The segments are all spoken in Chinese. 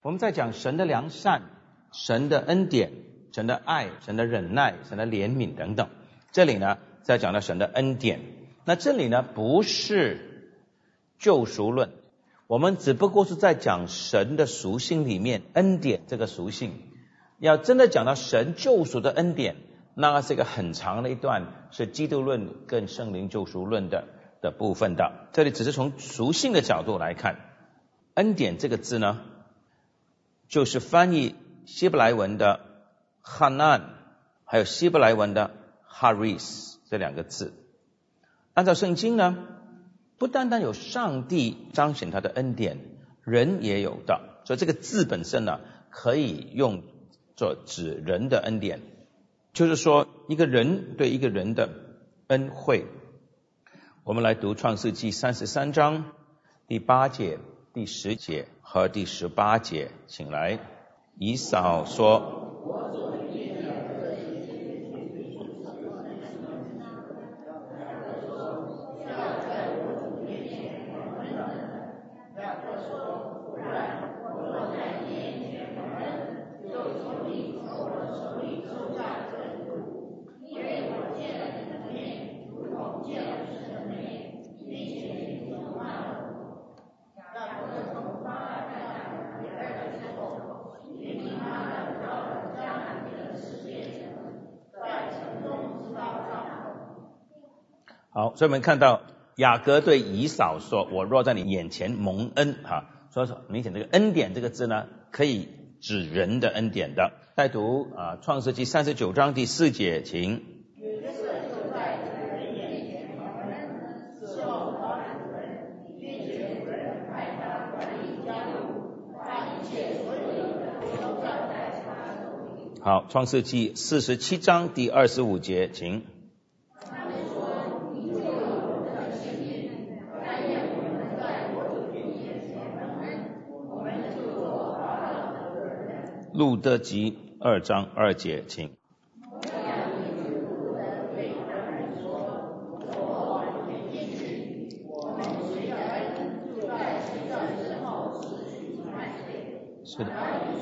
我们在讲神的良善、神的恩典、神的爱、神的忍耐、神的怜悯等等。这里呢在讲到神的恩典，那这里呢不是救赎论，我们只不过是在讲神的属性里面恩典这个属性。要真的讲到神救赎的恩典，那是一个很长的一段，是基督论跟圣灵救赎论的部分的。这里只是从属性的角度来看，恩典这个字呢就是翻译希伯来文的 Hanan 还有希伯来文的 Haris 这两个字。按照圣经呢，不单单有上帝彰显他的恩典，人也有的，所以这个字本身呢可以用作指人的恩典，就是说一个人对一个人的恩惠。我们来读创世纪33章第8节、第10节和第18节，请来。以扫说，好，所以我们看到雅各对以扫说，我若在你眼前蒙恩所以说明显这个恩典这个字呢可以指人的恩典的。再读创世纪39章第4节，请。好，创世纪47章第25节，请。路得记2章2节，请。是的。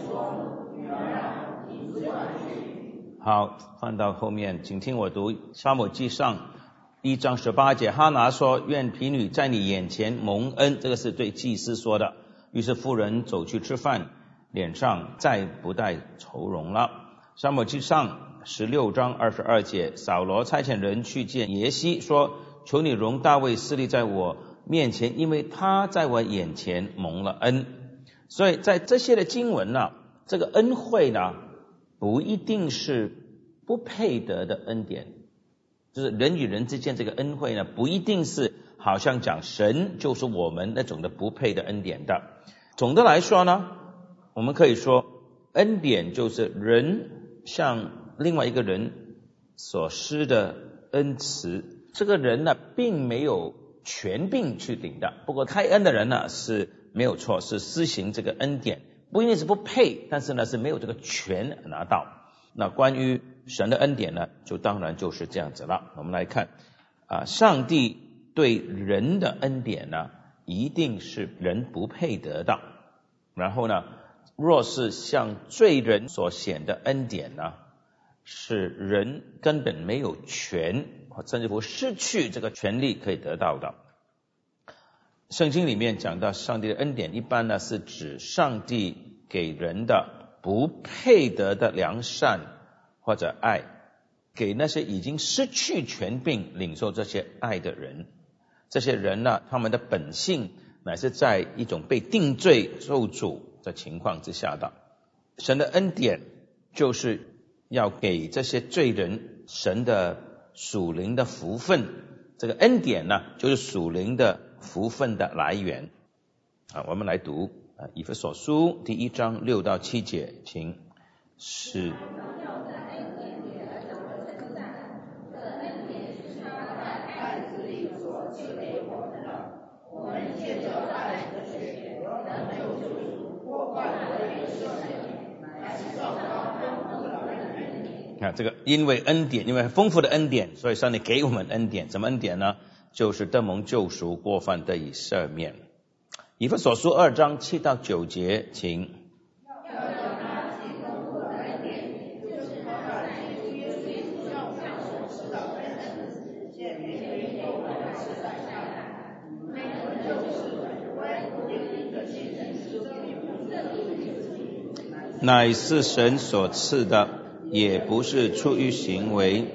好，翻到后面，请听我读撒母耳记上1章18节。哈拿说，愿婢女在你眼前蒙恩，这个是对祭司说的。于是妇人走去吃饭，脸上再不带愁容了。撒母耳记上16章22节，扫罗差遣人去见耶西，说，求你容大卫侍立在我面前，因为他在我眼前蒙了恩。所以在这些的经文呢，这个恩惠呢不一定是不配得的恩典，就是人与人之间这个恩惠呢不一定是好像讲神就是我们那种的不配的恩典的。总的来说呢，我们可以说恩典就是人向另外一个人所施的恩慈，这个人呢并没有权柄去领的，不过开恩的人呢是没有错，是施行这个恩典，不一定是不配，但是呢是没有这个权拿到。那关于神的恩典呢，就当然就是这样子了。我们来看上帝对人的恩典呢一定是人不配得到，然后呢若是向罪人所显的恩典呢，是人根本没有权，甚至乎失去这个权利可以得到的。圣经里面讲到上帝的恩典，一般呢是指上帝给人的不配得的良善或者爱，给那些已经失去权柄领受这些爱的人。这些人呢，他们的本性乃是在一种被定罪受诅的情况之下的。神的恩典就是要给这些罪人神的属灵的福分，这个恩典呢就是属灵的福分的来源。我们来读以弗所书第1章6到7节，请。是这个因为恩典，因为丰富的恩典，所以上帝给我们恩典。什么恩典呢？就是得蒙救赎，过犯得以赦免。以弗所书2章7到9节，请。 乃是神所赐的，也不是出于行为。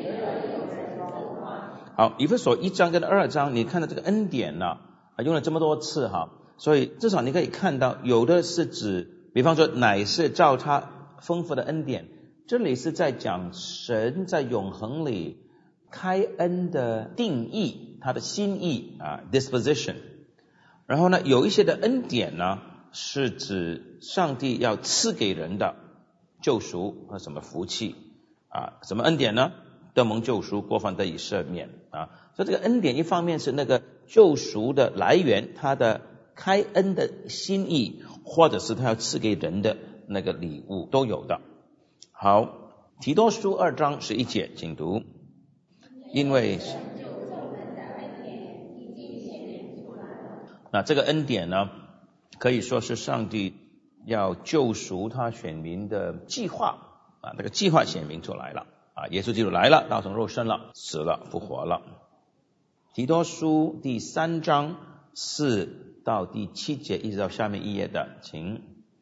好，以弗所1章跟2章，你看到这个恩典呢，用了这么多次哈，所以至少你可以看到，有的是指，比方说乃是照他丰富的恩典，这里是在讲神在永恒里开恩的定义，他的心意disposition。然后呢，有一些的恩典呢，是指上帝要赐给人的救赎和什么福气什么恩典呢？得蒙救赎，过犯得以赦免所以这个恩典一方面是那个救赎的来源，他的开恩的心意，或者是他要赐给人的那个礼物，都有的。好，提多书2章11节，请读。因为那这个恩典呢，可以说是上帝要救赎他选民的计划这个计划显明出来了耶稣基督来了，道成肉身了，死了，复活了。提多书第3章4到第7节，一直到下面一页的，请。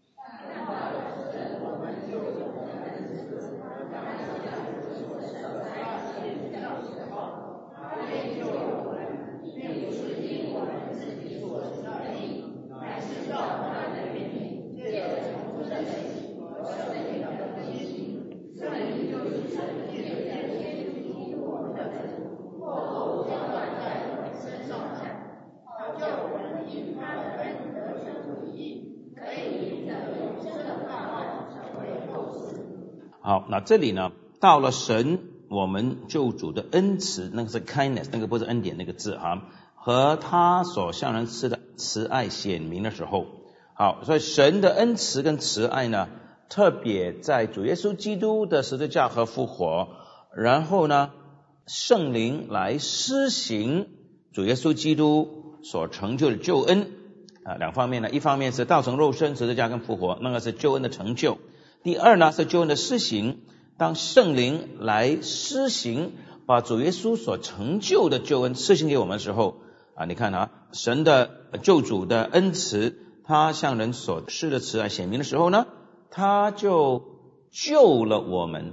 好，那这里呢，到了神我们救主的恩慈，那个是 kindness， 那个不是恩典那个字和他所向人赐的慈爱显明的时候。好，所以神的恩慈跟慈爱呢，特别在主耶稣基督的十字架和复活，然后呢，圣灵来施行主耶稣基督所成就的救恩两方面呢，一方面是道成肉身，十字架跟复活，那个是救恩的成就。第二呢，是救恩的施行，当圣灵来施行，把主耶稣所成就的救恩施行给我们的时候你看神的救主的恩慈，他向人所施的慈爱显明的时候呢，他就救了我们，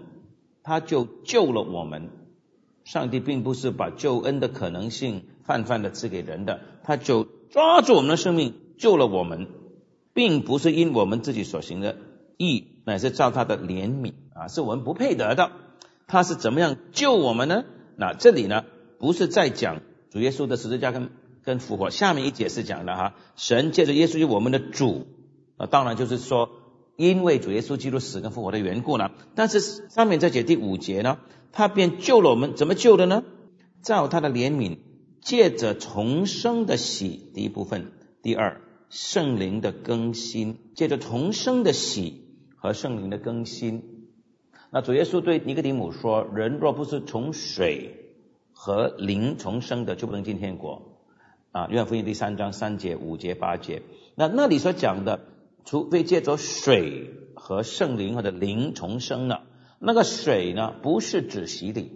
上帝并不是把救恩的可能性泛泛的赐给人的，他就抓住我们的生命救了我们，并不是因我们自己所行的义，乃是照他的怜悯是我们不配得的。他是怎么样救我们呢？那这里呢，不是在讲主耶稣的十字架跟复活，下面一节是讲的神借着耶稣基督我们的主当然就是说因为主耶稣基督死跟复活的缘故呢，但是上面这节第5节呢，他便救了我们，怎么救的呢？照他的怜悯，借着重生的喜，第一部分。第二，圣灵的更新，借着重生的喜和圣灵的更新。那主耶稣对尼哥底母说，人若不是从水和灵重生的，就不能进天国约翰福音第3章3节5节8节。那里所讲的，除非借着水和圣灵或者灵重生了，那个水呢，不是指洗礼，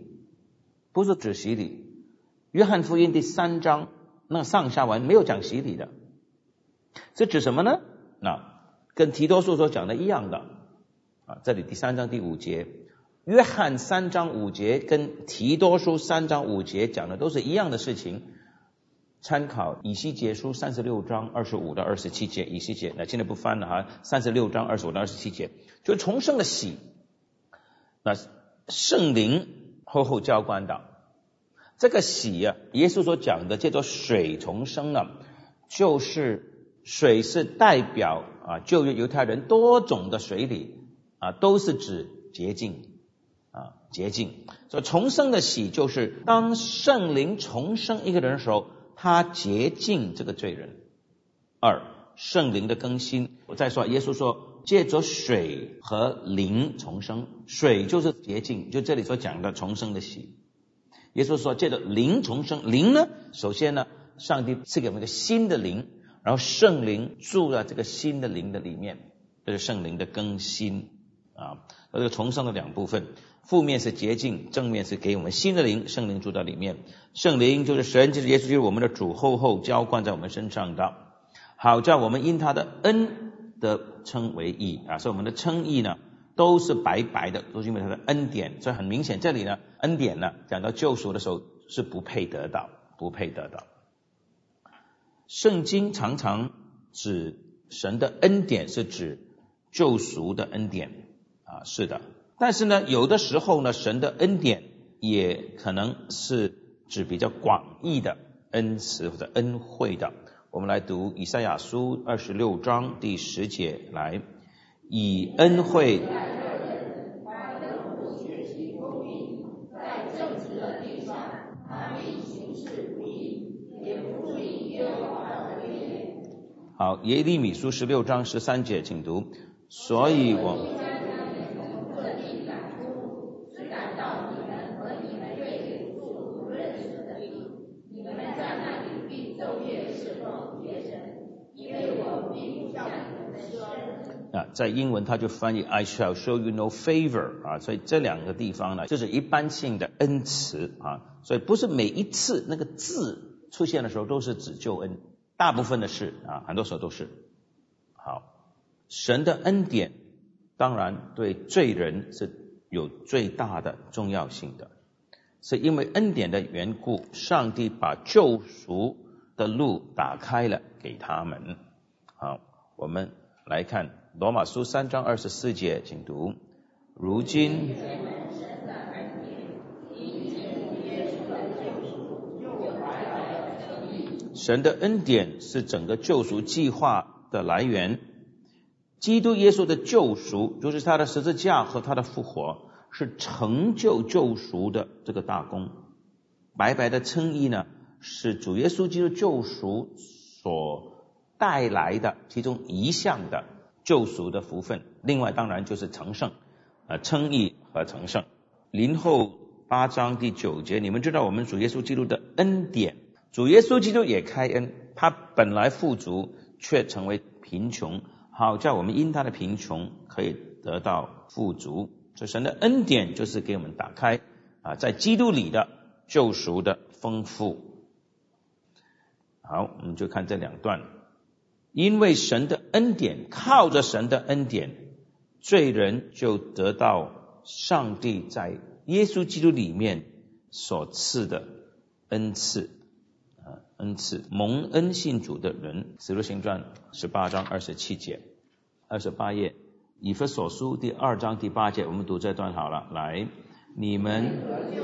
约翰福音第3章那上下文没有讲洗礼的，是指什么呢？跟提多书所讲的一样的这里第3章第5节，约翰3章5节跟提多书3章5节讲的都是一样的事情。参考以西结书36章25到27节，以西结现在不翻了36章25到27节，就是重生的喜。那圣灵厚浇灌的这个喜耶稣所讲的叫做水重生了，就是水是代表旧约犹太人多种的水礼都是指洁净所以重生的喜就是当圣灵重生一个人的时候，他洁净这个罪人。二，圣灵的更新。我再说，耶稣说借着水和灵重生，水就是洁净，就这里所讲的重生的喜。耶稣说借着灵重生，灵呢，首先呢，上帝赐给我们一个新的灵，然后圣灵住在这个新的灵的里面，这是圣灵的更新这个重生的两部分，负面是洁净，正面是给我们新的灵，圣灵住在里面。圣灵就是神，就是耶稣，就是我们的主，厚浇灌在我们身上的，好叫我们因他的恩得称为义啊，所以我们的称义呢都是白白的，都是因为他的恩典。所以很明显这里呢恩典呢讲到救赎的时候是不配得到。圣经常常指神的恩典是指救赎的恩典啊，是的。但是呢有的时候呢神的恩典也可能是指比较广义的恩慈或者恩惠的。我们来读以赛亚书26章第10节，来，以恩惠好，耶利米书16章13节，请读。所以我在英文它就翻译 I shall show you no favor 啊，所以这两个地方呢就是一般性的恩慈啊，所以不是每一次那个字出现的时候都是指救恩，大部分的是啊，很多时候都是。好，神的恩典当然对罪人是有最大的重要性的，是因为恩典的缘故，上帝把救赎的路打开了给他们。好，我们来看罗马书3章24节，请读。如今神的恩典是整个救赎计划的来源，基督耶稣的救赎就是他的十字架和他的复活，是成就救赎的这个大功。白白的称义呢，是主耶稣基督救赎所带来的其中一项的救赎的福分，另外当然就是成圣，称义和成圣。林后8章第9节，你们知道我们主耶稣基督的恩典，主耶稣基督也开恩，他本来富足，却成为贫穷，好叫我们因他的贫穷可以得到富足。所以神的恩典就是给我们打开在基督里的救赎的丰富。好，我们就看这两段。因为神的恩典，靠着神的恩典，罪人就得到上帝在耶稣基督里面所赐的恩赐。蒙恩信主的人，使徒行传18章27节，28页，以弗所书第2章第8节，我们读这段好了。来，你们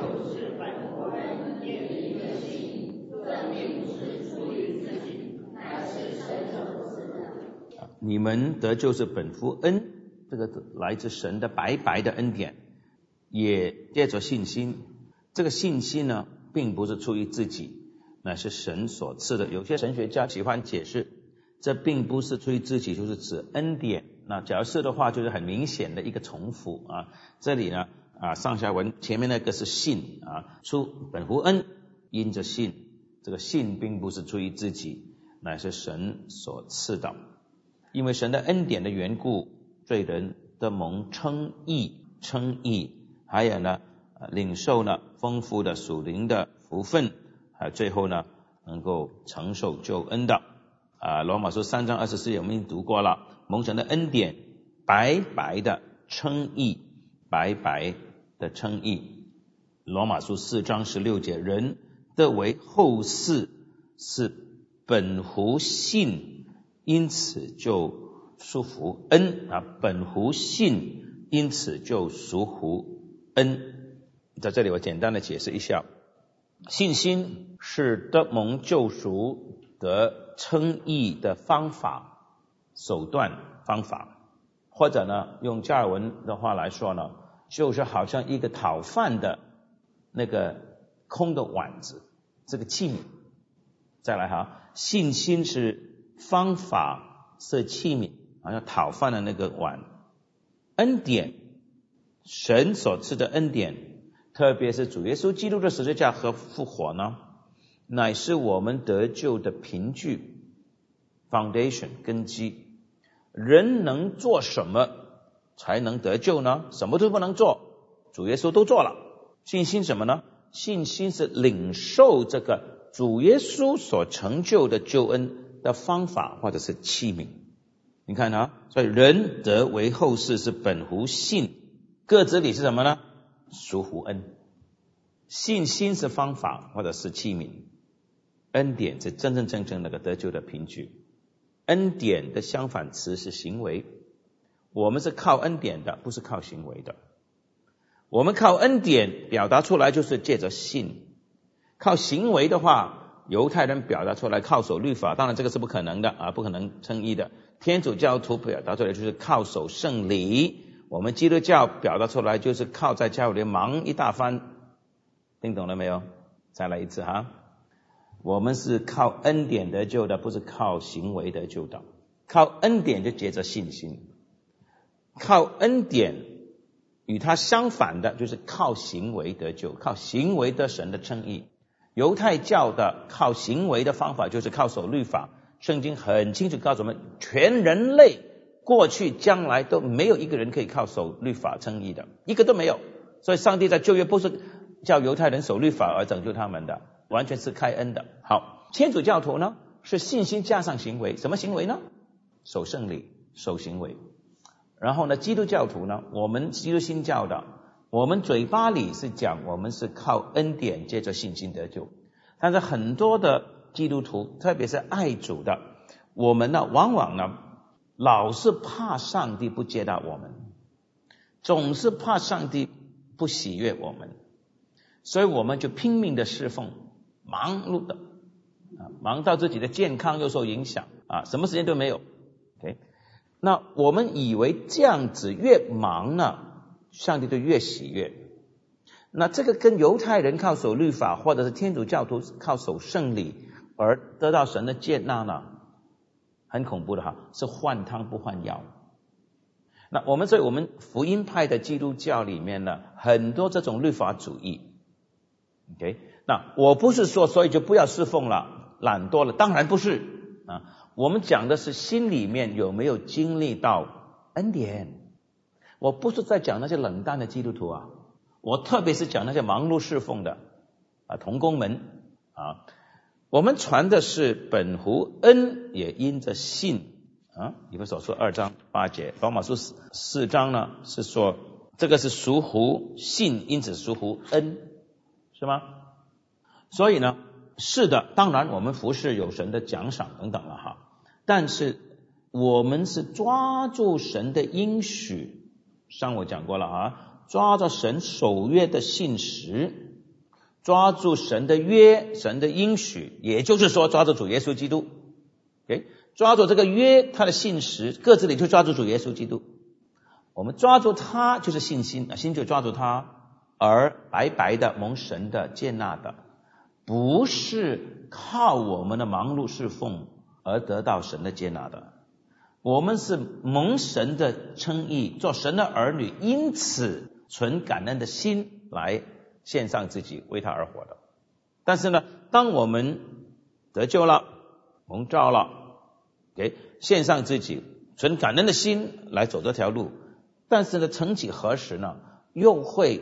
你们得救是本乎恩，这个来自神的白白的恩典，也借着信心。这个信心呢，并不是出于自己，乃是神所赐的。有些神学家喜欢解释，这并不是出于自己，就是指恩典。那假如是的话，就是很明显的一个重复啊。这里呢上下文前面那个是信出本乎恩，因着信，这个信并不是出于自己，乃是神所赐的。因为神的恩典的缘故，罪人的蒙称义，还有呢领受呢丰富的属灵的福分，还有最后呢能够承受救恩的罗马书3章24节我们已经读过了，蒙神的恩典白白的称义，罗马书4章16节，人得为后嗣是本乎信，因此就属乎恩本乎信，因此就属乎恩。在这里我简单的解释一下，信心是得蒙救赎得称义的方法、手段、方法，或者呢用加尔文的话来说呢，就是好像一个讨饭的那个空的碗子，这个器皿。再来信心是方法，是器皿，好像讨饭的那个碗。恩典，神所赐的恩典，特别是主耶稣基督的十字架和复活呢，乃是我们得救的凭据 foundation 根基。人能做什么才能得救呢？什么都不能做，主耶稣都做了。信心什么呢？信心是领受这个主耶稣所成就的救恩的方法或者是器皿。 你看啊，所以仁德为后世是本乎信，各子礼是什么呢？属乎恩。信心是方法或者是器皿，恩典是真真正正那个得救的凭据。恩典的相反词是行为，我们是靠恩典的，不是靠行为的。我们靠恩典表达出来就是借着信，靠行为的话，犹太人表达出来靠守律法，当然这个是不可能的啊，不可能称义的。天主教徒表达出来就是靠守圣礼，我们基督教表达出来就是靠在教里忙一大番。听懂了没有？再来一次哈，我们是靠恩典得救的，不是靠行为得救的。靠恩典就借着信心，靠恩典与它相反的就是靠行为得救，靠行为得神的称义。犹太教的靠行为的方法就是靠守律法，圣经很清楚告诉我们，全人类过去将来都没有一个人可以靠守律法称义的，一个都没有。所以上帝在旧约不是叫犹太人守律法而拯救他们的，完全是开恩的。好，天主教徒呢是信心加上行为，什么行为呢？守圣礼，守行为。然后呢，基督教徒呢，我们基督新教的，我们嘴巴里是讲我们是靠恩典借着信心得救，但是很多的基督徒，特别是爱主的，我们呢往往呢老是怕上帝不接纳我们，总是怕上帝不喜悦我们，所以我们就拼命的侍奉，忙碌的忙到自己的健康又受影响什么时间都没有。 OK， 那我们以为这样子越忙呢，上帝就越喜悦。那这个跟犹太人靠守律法，或者是天主教徒靠守圣礼而得到神的接纳呢，很恐怖的哈，是换汤不换药。那所以我们福音派的基督教里面呢，很多这种律法主义。OK， 那我不是说所以就不要侍奉了，懒惰了，当然不是我们讲的是心里面有没有经历到恩典。我不是在讲那些冷淡的基督徒我特别是讲那些忙碌侍奉的同工们我们传的是本乎恩，也因着信以弗所书2章8节，罗马书4章呢是说这个是属乎信，因此属乎恩，是吗？所以呢，是的，当然我们服侍有神的奖赏等等了但是我们是抓住神的应许，上我讲过了抓着神守约的信实，抓住神的约，神的应许，也就是说抓住主耶稣基督。Okay？ 抓住这个约，他的信实，各自里就抓住主耶稣基督。我们抓住他就是信心，心就抓住他，而白白的蒙神的接纳的，不是靠我们的忙碌侍奉而得到神的接纳的。我们是蒙神的称义，做神的儿女，因此存感恩的心来献上自己，为他而活的。但是呢，当我们得救了，蒙召了，献上自己，存感恩的心来走这条路，但是呢，曾几何时呢，又会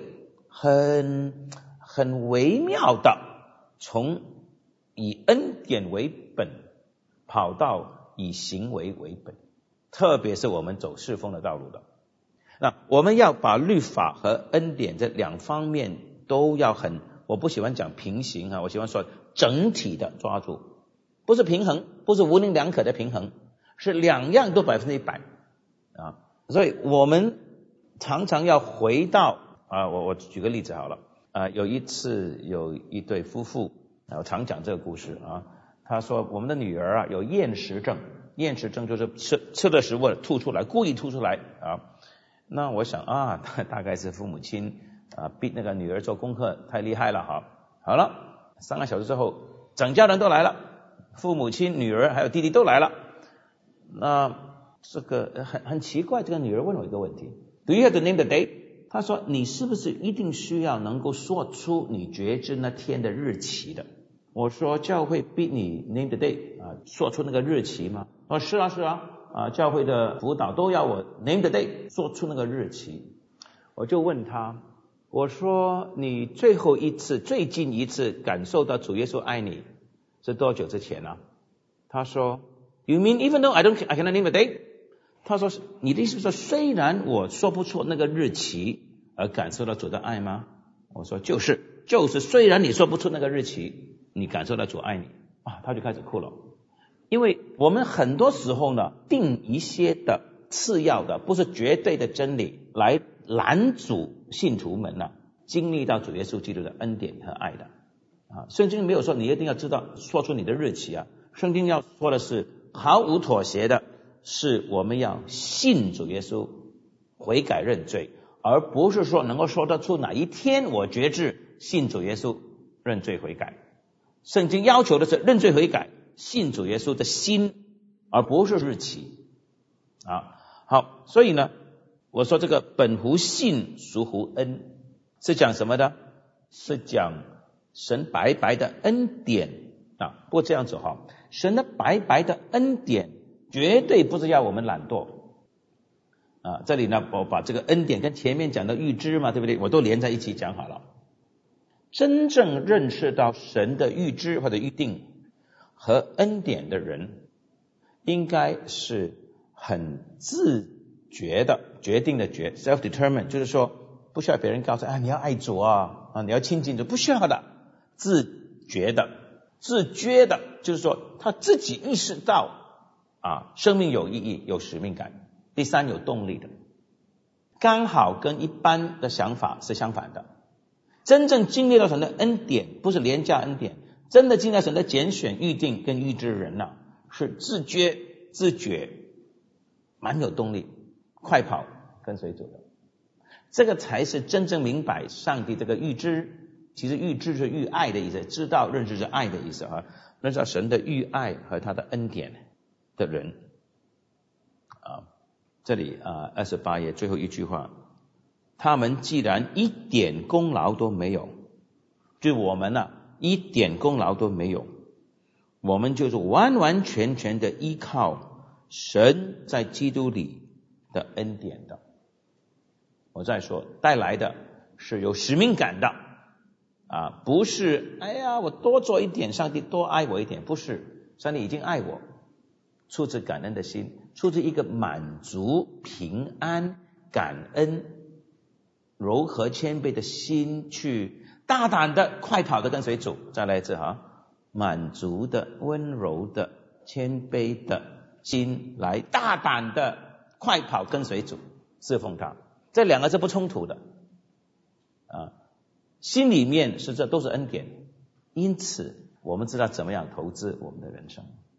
很微妙的从以恩典为本跑到以行为为本，特别是我们走侍奉的道路的。那我们要把律法和恩典这两方面都要我不喜欢讲平行我喜欢说整体的抓住，不是平衡，不是模棱两可的平衡，是两样都100%所以我们常常要回到我举个例子好了有一次有一对夫妇我常讲这个故事他说我们的女儿有厌食症，厌食症就是吃的食物吐出来，故意吐出来那我想大概是父母亲逼那个女儿做功课太厉害了好了，3个小时之后整家人都来了，父母亲、女儿还有弟弟都来了。那这个很奇怪，这个女儿问我一个问题 Do you have to name the day？ 她说你是不是一定需要能够说出你觉知那天的日期的？我说教会逼你 name the day 说出那个日期吗？我说是啊教会的辅导都要我 name the day 说出那个日期。我就问他，我说你最近一次感受到主耶稣爱你是多久之前他说 You mean even though I cannot name the day？ 他说你的意思是说，虽然我说不出那个日期而感受到主的爱吗？我说就是虽然你说不出那个日期，你感受到主爱你啊，他就开始哭了。因为我们很多时候呢，定一些的次要的，不是绝对的真理来拦阻信徒们呢经历到主耶稣基督的恩典和爱的啊。圣经没有说你一定要知道说出你的日期啊，圣经要说的是毫无妥协的，是我们要信主耶稣，悔改认罪，而不是说能够说得出哪一天我决志信主耶稣认罪悔改。圣经要求的是认罪悔改信主耶稣的心，而不是日期啊。好，所以呢我说这个本乎信孰乎恩是讲什么的？是讲神白白的恩典啊。不过这样子哈，神的白白的恩典绝对不是要我们懒惰啊。这里呢我把这个恩典跟前面讲的预知嘛，对不对？我都连在一起讲好了。真正认识到神的预知或者预定和恩典的人，应该是很自觉的，决定的决 self-determined， 就是说不需要别人告诉你要爱主啊，你要亲近主，不需要的，自觉的就是说他自己意识到啊，生命有意义有使命感。第三，有动力的，刚好跟一般的想法是相反的。真正经历到神的恩典，不是廉价恩典，真的经历到神的拣选预定跟预知人啊，是自觉蛮有动力，快跑跟随主的。这个才是真正明白上帝这个预知，其实预知是预爱的意思，知道认识是爱的意思啊，认识到神的预爱和他的恩典的人啊。这里28页最后一句话，他们既然一点功劳都没有，就我们一点功劳都没有，我们就是完完全全的依靠神在基督里的恩典的。我再说，带来的是有使命感的啊，不是哎呀我多做一点，上帝多爱我一点，不是，上帝已经爱我，出自感恩的心，出自一个满足平安感恩柔和谦卑的心，去大胆的快跑的跟随主。再来一次满足的温柔的谦卑的心，来大胆的快跑跟随主侍奉他，这两个是不冲突的啊。心里面是这都是恩典，因此我们知道怎么样投资我们的人生。